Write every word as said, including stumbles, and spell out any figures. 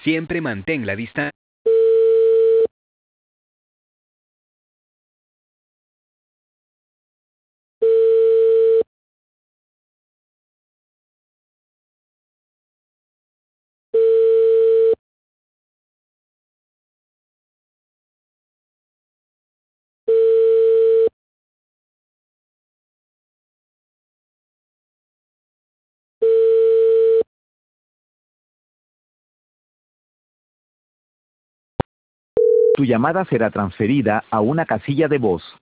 Siempre mantén la distancia. Tu llamada será transferida a una casilla de voz.